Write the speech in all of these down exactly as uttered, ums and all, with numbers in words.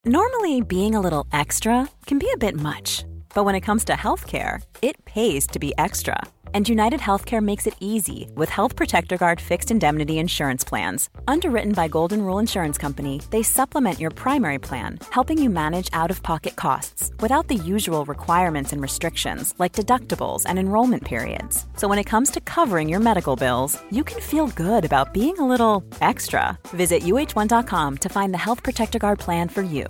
Normally, being a little extra can be a bit much, but when it comes to healthcare, it pays to be extra. And United Healthcare makes it easy with Health Protector Guard fixed indemnity insurance plans. Underwritten by Golden Rule Insurance Company, they supplement your primary plan, helping you manage out-of-pocket costs without the usual requirements and restrictions like deductibles and enrollment periods. So when it comes to covering your medical bills, you can feel good about being a little extra. Visit U H one dot com to find the Health Protector Guard plan for you.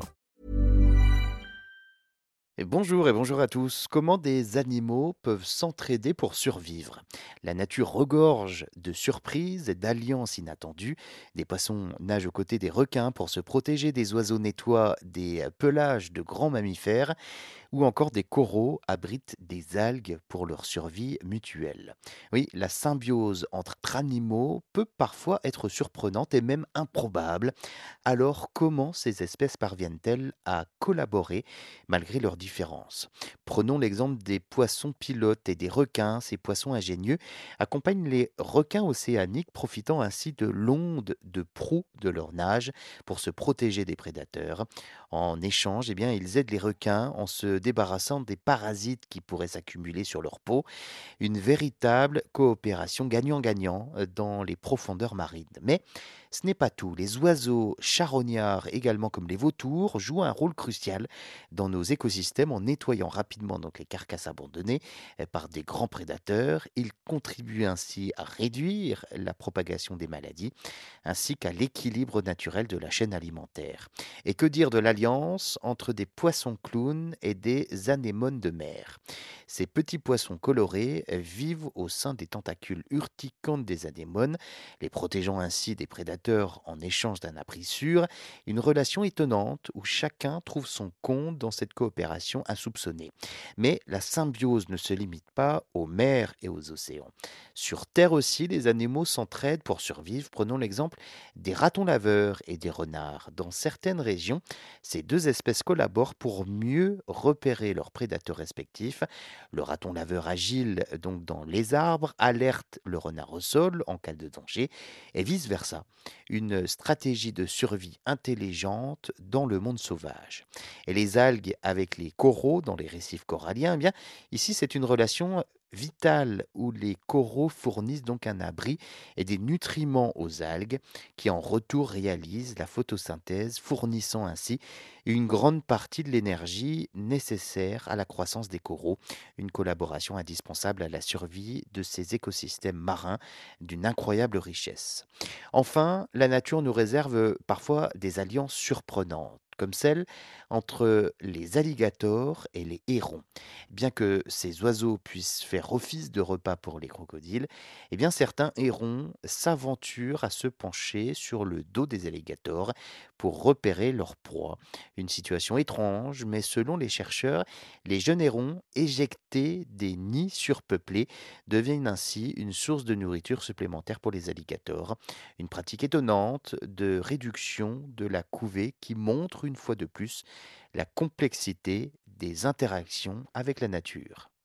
Et bonjour et bonjour à tous. Comment des animaux peuvent s'entraider pour survivre? La nature regorge de surprises et d'alliances inattendues. Des poissons nagent aux côtés des requins pour se protéger, des oiseaux nettoient des pelages de grands mammifères, ou encore des coraux abritent des algues pour leur survie mutuelle. Oui, la symbiose entre animaux peut parfois être surprenante et même improbable. Alors, comment ces espèces parviennent-elles à collaborer malgré leurs différences? Prenons l'exemple des poissons pilotes et des requins. Ces poissons ingénieux accompagnent les requins océaniques, profitant ainsi de l'onde de proue de leur nage pour se protéger des prédateurs. En échange, eh bien, ils aident les requins en se débarrassant des parasites qui pourraient s'accumuler sur leur peau. Une véritable coopération gagnant-gagnant euh, dans les profondeurs marines. Mais ce n'est pas tout. Les oiseaux charognards, également comme les vautours, jouent un rôle crucial dans nos écosystèmes en nettoyant rapidement donc les carcasses abandonnées euh, par des grands prédateurs. Ils contribuent ainsi à réduire la propagation des maladies ainsi qu'à l'équilibre naturel de la chaîne alimentaire. Et que dire de l'alliance entre des poissons clowns et des anémones de mer? Ces petits poissons colorés euh, vivent au sein des tentacules urticantes des anémones, les protégeant ainsi des prédateurs en échange d'un abri sûr. Une relation étonnante où chacun trouve son compte dans cette coopération insoupçonnée. Mais la symbiose ne se limite pas aux mers et aux océans. Sur Terre aussi, les animaux s'entraident pour survivre. Prenons l'exemple des ratons laveurs et des renards. Dans certaines régions, ces deux espèces collaborent pour mieux repérer leurs prédateurs respectifs. Le raton laveur agile donc dans les arbres alerte le renard au sol en cas de danger et vice-versa. Une stratégie de survie intelligente dans le monde sauvage. Et les algues avec les coraux dans les récifs coralliens, eh bien, ici c'est une relation vitale où les coraux fournissent donc un abri et des nutriments aux algues qui en retour réalisent la photosynthèse, fournissant ainsi une grande partie de l'énergie nécessaire à la croissance des coraux, une collaboration indispensable à la survie de ces écosystèmes marins d'une incroyable richesse. Enfin, la nature nous réserve parfois des alliances surprenantes, comme celle entre les alligators et les hérons. Bien que ces oiseaux puissent faire office de repas pour les crocodiles, eh bien certains hérons s'aventurent à se pencher sur le dos des alligators pour repérer leur proie. Une situation étrange, mais selon les chercheurs, les jeunes hérons éjectés des nids surpeuplés deviennent ainsi une source de nourriture supplémentaire pour les alligators. Une pratique étonnante de réduction de la couvée qui montre une fois de plus la complexité des interactions avec la nature.